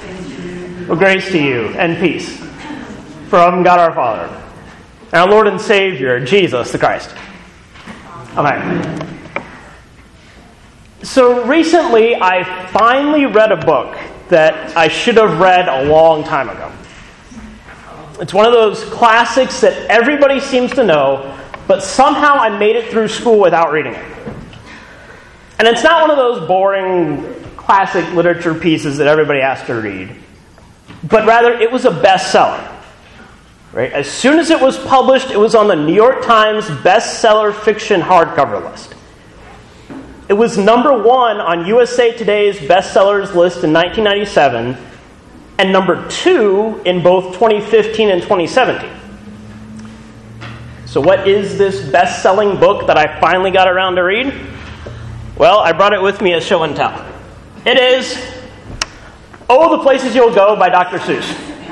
Well, grace to you and peace from God our Father and our Lord and Savior, Jesus the Christ. Amen. So recently, I finally read a book that I should have read a long time ago. It's one of those classics that everybody seems to know, but somehow I made it through school without reading it. And it's not one of those boring classic literature pieces that everybody has to read, but rather it was a bestseller. Right? As soon as it was published, it was on the New York Times bestseller fiction hardcover list. It was number 1 on USA Today's bestsellers list in 1997, and number 2 in both 2015 and 2017. So what is this best-selling book that I finally got around to read? Well, I brought it with me as show and tell. It is Oh, the Places You'll Go by Dr. Seuss.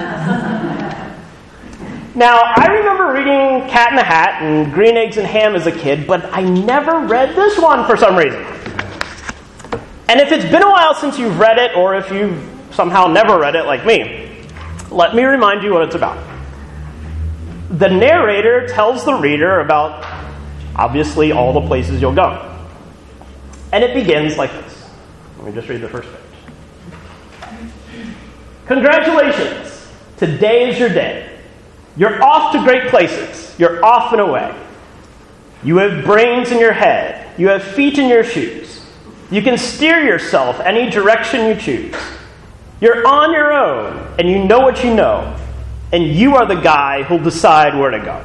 Now, I remember reading Cat in the Hat and Green Eggs and Ham as a kid, but I never read this one for some reason. And if it's been a while since you've read it, or if you've somehow never read it like me, let me remind you what it's about. The narrator tells the reader about, obviously, all the places you'll go. And it begins like this. Let me just read the first page. Congratulations! Today is your day. You're off to great places. You're off and away. You have brains in your head. You have feet in your shoes. You can steer yourself any direction you choose. You're on your own, and you know what you know. And you are the guy who'll decide where to go.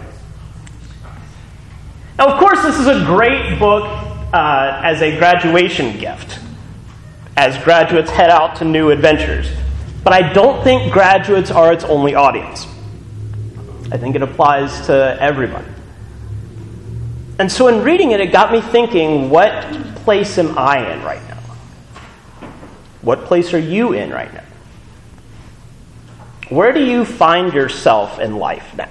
Now, of course, this is a great book as a graduation gift, as graduates head out to new adventures. But I don't think graduates are its only audience. I think it applies to everybody. And so in reading it, it got me thinking, what place am I in right now? What place are you in right now? Where do you find yourself in life now?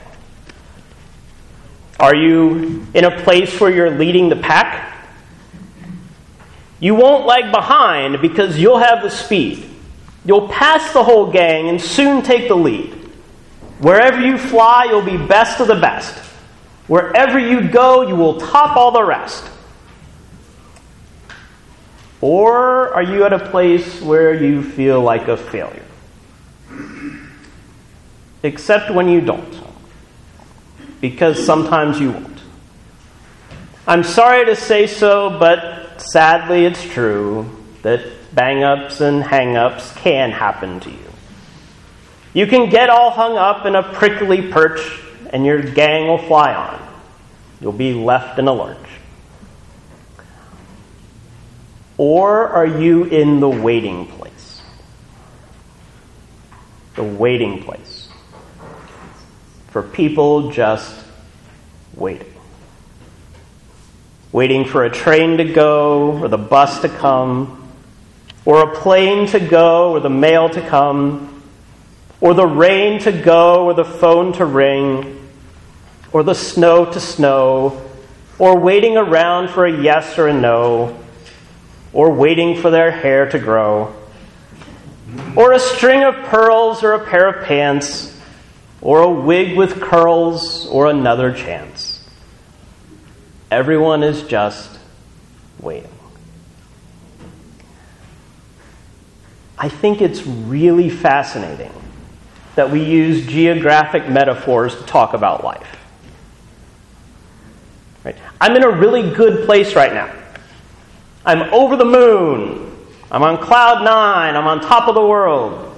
Are you in a place where you're leading the pack? You won't lag behind because you'll have the speed. You'll pass the whole gang and soon take the lead. Wherever you fly, you'll be best of the best. Wherever you go, you will top all the rest. Or are you at a place where you feel like a failure? Except when you don't. Because sometimes you won't. I'm sorry to say so, but sadly it's true that bang-ups and hang-ups can happen to you. You can get all hung up in a prickly perch, and your gang will fly on. You'll be left in a lurch. Or are you in the waiting place? The waiting place. For people just waiting. Waiting for a train to go, or the bus to come, or a plane to go, or the mail to come, or the rain to go, or the phone to ring, or the snow to snow, or waiting around for a yes or a no, or waiting for their hair to grow, or a string of pearls or a pair of pants, or a wig with curls, or another chance. Everyone is just waiting. I think it's really fascinating that we use geographic metaphors to talk about life. Right? I'm in a really good place right now. I'm over the moon. I'm on cloud 9. I'm on top of the world.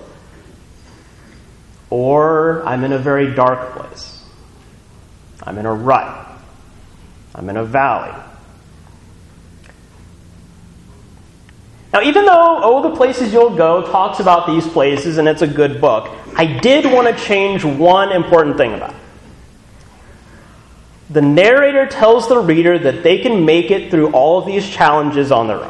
Or I'm in a very dark place. I'm in a rut. I'm in a valley. Now, even though Oh, the Places You'll Go talks about these places and it's a good book, I did want to change one important thing about it. The narrator tells the reader that they can make it through all of these challenges on their own.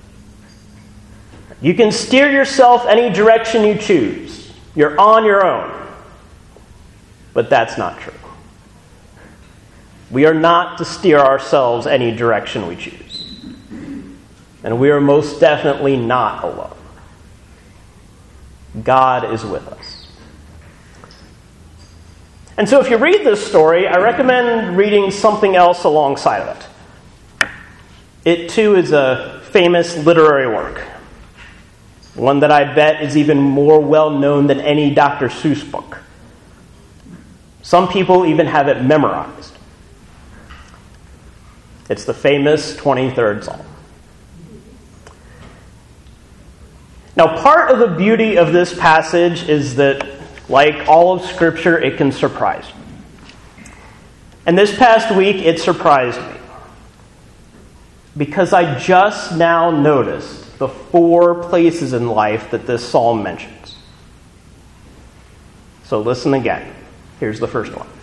You can steer yourself any direction you choose. You're on your own. But that's not true. We are not to steer ourselves any direction we choose. And we are most definitely not alone. God is with us. And so if you read this story, I recommend reading something else alongside of it. It too is a famous literary work. One that I bet is even more well-known than any Dr. Seuss book. Some people even have it memorized. It's the famous 23rd Psalm. Now, part of the beauty of this passage is that, like all of Scripture, it can surprise you. And this past week, it surprised me. Because I just now noticed the 4 places in life that this psalm mentions. So listen again. Here's the first one.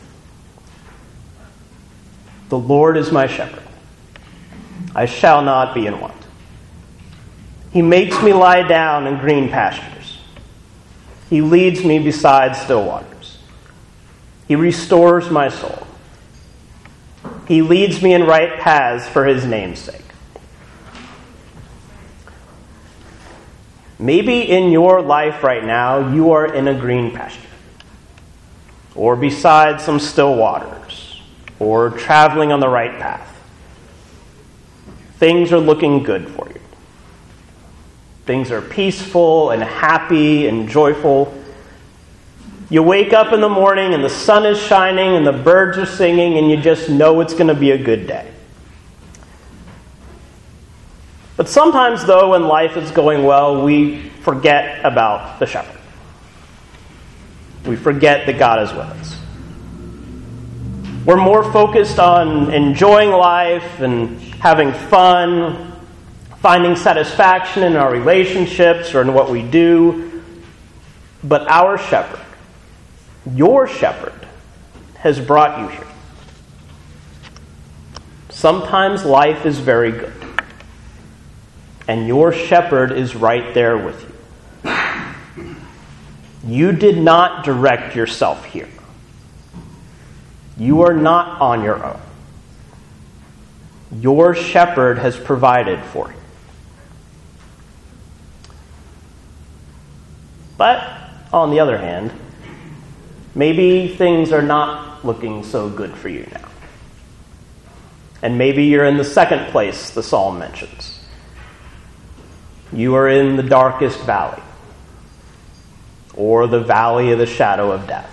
The Lord is my shepherd. I shall not be in want. He makes me lie down in green pastures. He leads me beside still waters. He restores my soul. He leads me in right paths for his name's sake. Maybe in your life right now, you are in a green pasture, or beside some still waters, or traveling on the right path. Things are looking good for you. Things are peaceful and happy and joyful. You wake up in the morning and the sun is shining and the birds are singing and you just know it's going to be a good day. But sometimes, though, when life is going well, we forget about the shepherd. We forget that God is with us. We're more focused on enjoying life and having fun, finding satisfaction in our relationships or in what we do. But our shepherd, your shepherd, has brought you here. Sometimes life is very good. And your shepherd is right there with you. You did not direct yourself here. You are not on your own. Your shepherd has provided for you. But, on the other hand, maybe things are not looking so good for you now. And maybe you're in the second place the psalm mentions. You are in the darkest valley, or the valley of the shadow of death.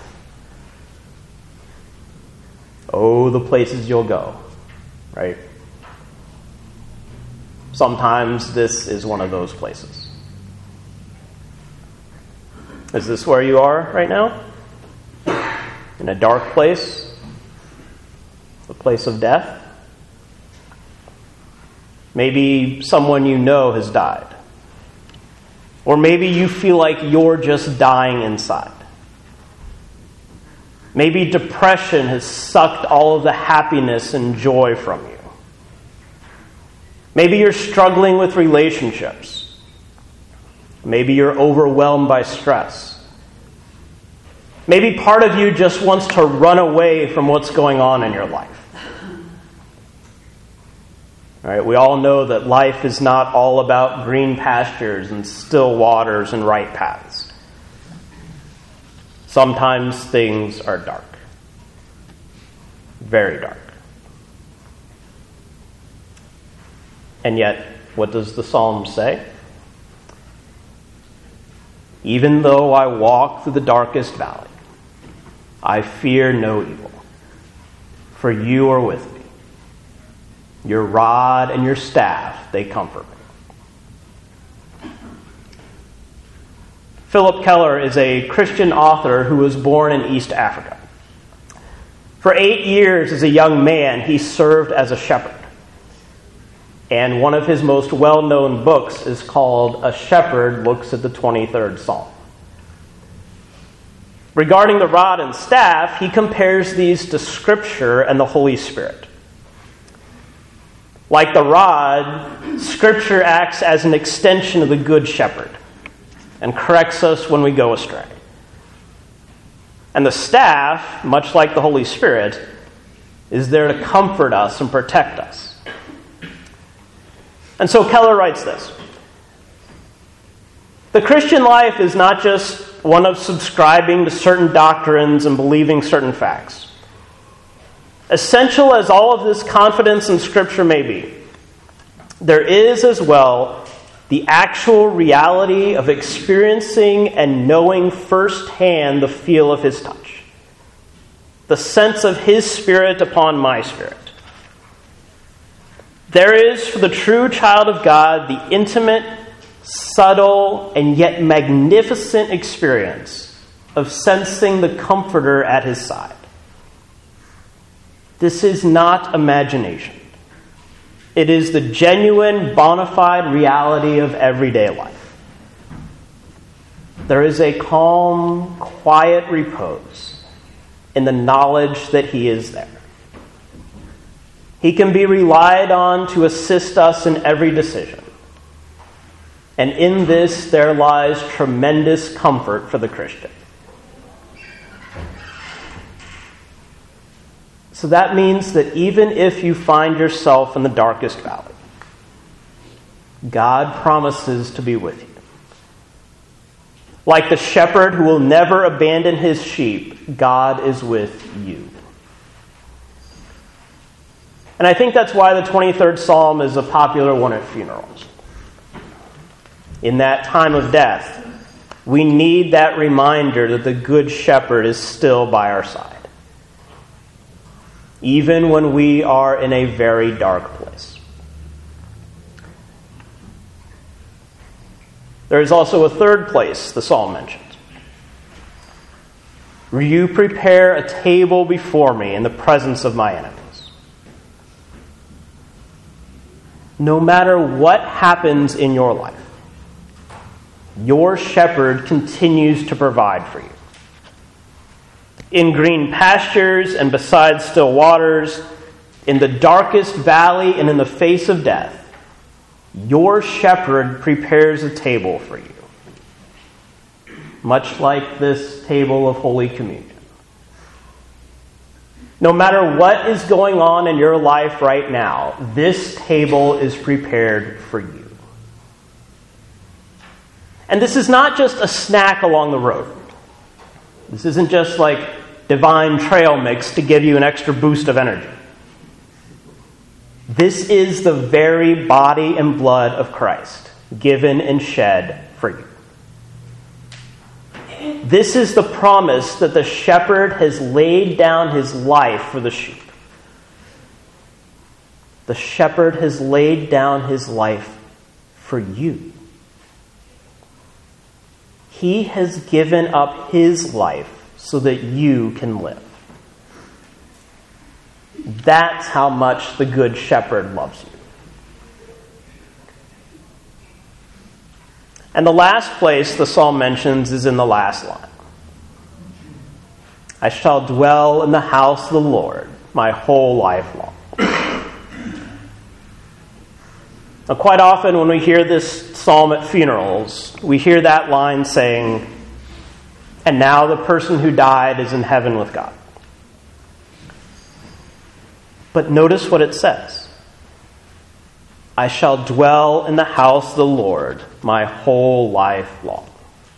Oh, the places you'll go, right? Sometimes this is one of those places. Is this where you are right now? In a dark place? The place of death? Maybe someone you know has died. Or maybe you feel like you're just dying inside. Maybe depression has sucked all of the happiness and joy from you. Maybe you're struggling with relationships. Maybe you're overwhelmed by stress. Maybe part of you just wants to run away from what's going on in your life. Right, we all know that life is not all about green pastures and still waters and right paths. Sometimes things are dark. Very dark. And yet, what does the psalm say? Even though I walk through the darkest valley, I fear no evil, for you are with me. Your rod and your staff, they comfort me. Philip Keller is a Christian author who was born in East Africa. For 8 years as a young man, he served as a shepherd. And one of his most well-known books is called A Shepherd Looks at the 23rd Psalm. Regarding the rod and staff, he compares these to Scripture and the Holy Spirit. Like the rod, Scripture acts as an extension of the Good Shepherd and corrects us when we go astray. And the staff, much like the Holy Spirit, is there to comfort us and protect us. And so Keller writes this: The Christian life is not just one of subscribing to certain doctrines and believing certain facts. Essential as all of this confidence in Scripture may be, there is as well the actual reality of experiencing and knowing firsthand the feel of His touch, the sense of His Spirit upon my spirit. There is, for the true child of God, the intimate, subtle, and yet magnificent experience of sensing the Comforter at his side. This is not imagination. It is the genuine, bona fide reality of everyday life. There is a calm, quiet repose in the knowledge that He is there. He can be relied on to assist us in every decision. And in this, there lies tremendous comfort for the Christian. So that means that even if you find yourself in the darkest valley, God promises to be with you. Like the shepherd who will never abandon his sheep, God is with you. And I think that's why the 23rd Psalm is a popular one at funerals. In that time of death, we need that reminder that the Good Shepherd is still by our side, even when we are in a very dark place. There is also a third place the psalm mentions. You prepare a table before me in the presence of my enemies. No matter what happens in your life, your shepherd continues to provide for you. In green pastures and beside still waters, in the darkest valley and in the face of death, your shepherd prepares a table for you. Much like this table of Holy Communion. No matter what is going on in your life right now, this table is prepared for you. And this is not just a snack along the road. This isn't just like divine trail mix to give you an extra boost of energy. This is the very body and blood of Christ, given and shed for you. This is the promise that the shepherd has laid down his life for the sheep. The shepherd has laid down his life for you. He has given up his life so that you can live. That's how much the Good Shepherd loves you. And the last place the psalm mentions is in the last line. I shall dwell in the house of the Lord my whole life long. Now, quite often when we hear this psalm at funerals, we hear that line saying, and now the person who died is in heaven with God. But notice what it says. I shall dwell in the house of the Lord my whole life long.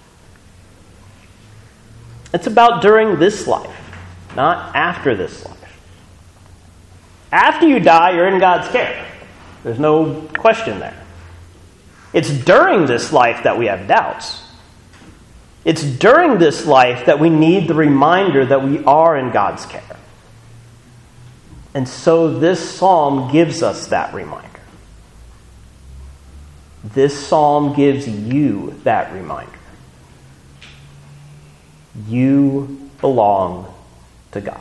It's about during this life, not after this life. After you die, you're in God's care. There's no question there. It's during this life that we have doubts. It's during this life that we need the reminder that we are in God's care. And so this psalm gives us that reminder. This psalm gives you that reminder. You belong to God.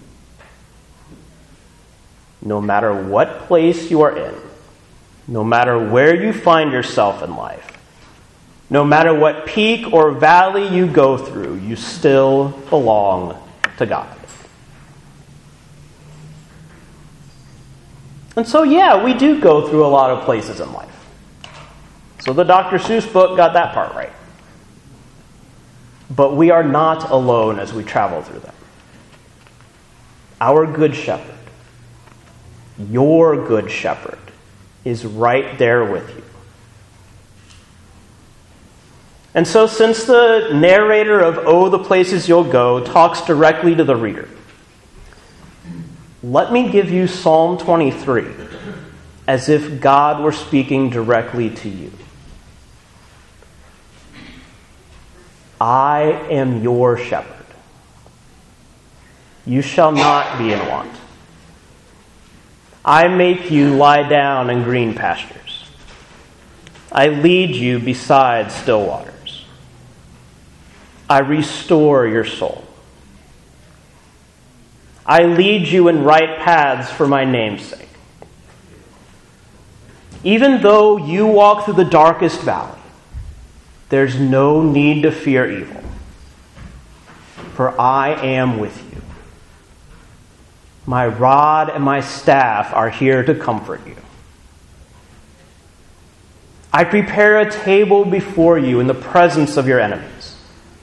No matter what place you are in, no matter where you find yourself in life, no matter what peak or valley you go through, you still belong to God. And so, yeah, we do go through a lot of places in life. So the Dr. Seuss book got that part right. But we are not alone as we travel through them. Our Good Shepherd, your Good Shepherd, is right there with you. And so, since the narrator of Oh, the Places You'll Go talks directly to the reader, let me give you Psalm 23 as if God were speaking directly to you. I am your shepherd. You shall not be in want. I make you lie down in green pastures. I lead you beside still waters. I restore your soul. I lead you in right paths for my name's sake. Even though you walk through the darkest valley, there's no need to fear evil, for I am with you. My rod and my staff are here to comfort you. I prepare a table before you in the presence of your enemies.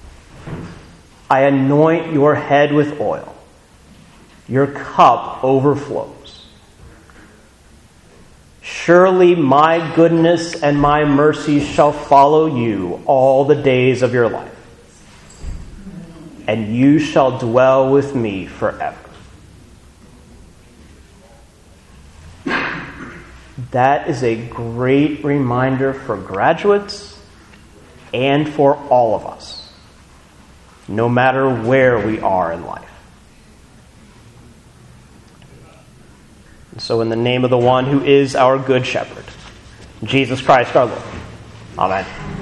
I anoint your head with oil. Your cup overflows. Surely my goodness and my mercy shall follow you all the days of your life, and you shall dwell with me forever. That is a great reminder for graduates and for all of us, no matter where we are in life. So in the name of the one who is our good shepherd, Jesus Christ our Lord. Amen.